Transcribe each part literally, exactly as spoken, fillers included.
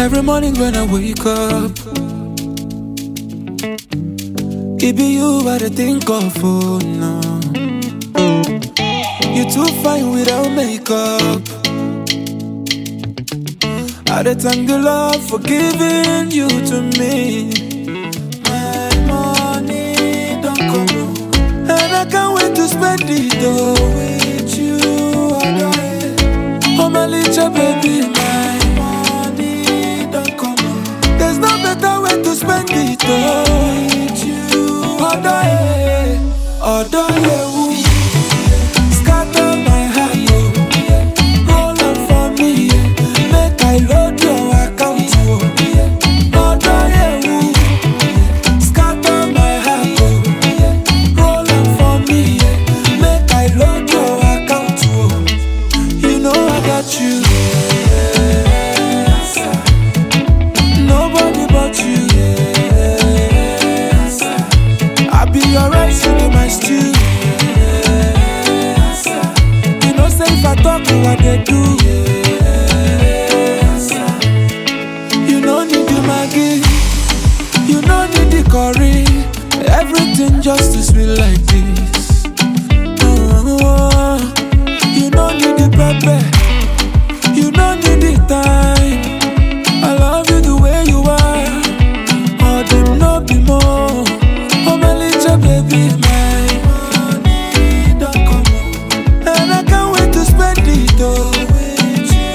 Every morning when I wake up, it be you I dey think of, oh no. You too fine without makeup. I dey thank the Lord for giving you to me. My money don't come, and I can't wait to spend it all with you. Oh my little baby, my money don't come. There's no better way to spend it all with you. Odo ye, odo ye, scatter my heart, roll up for me, make I load your account. Odo ye, scatter my heart, roll up for me, make I load your account. You know I got you, nobody but you. I be your rice, you be my stew. You know say if I talk, what they do. You know need the Maggi, you know need the curry. Everything just to sweet like this. Oh, you know need the pepper, you know need the time. I love you the way you are. All them no be more. Oh my little baby, my money don't come, and I can't wait to spend it all with you.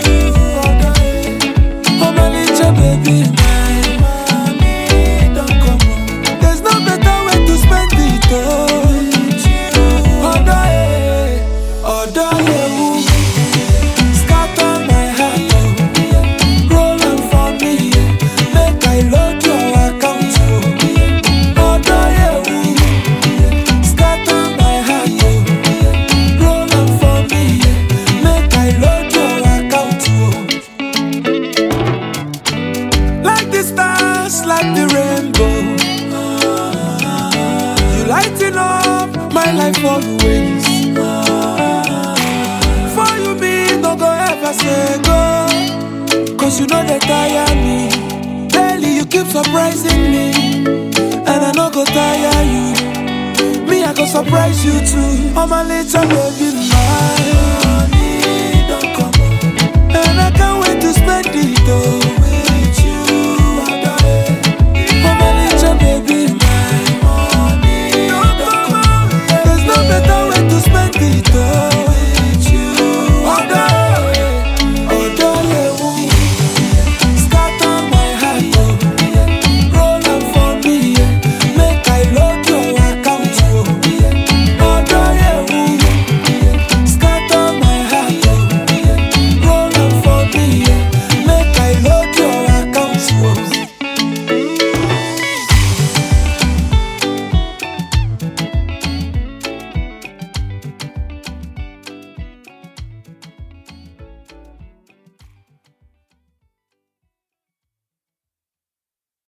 Oh my little baby, my money don't come. There's no better way to spend it all with you. Odo ye, odo ye, scatter my heart, roll am for me, make I load your account. Odo ye, scatter my heart, roll am for me, make I load your account. Like the stars, like the rainbow, you lighten up my life always. For you me, no go ever say go, cause you know they tire me. Daily you keep surprising me, and I no go tire you. Me, I go surprise you too. Oh my little baby, my money don't come, and I can't wait to spend it all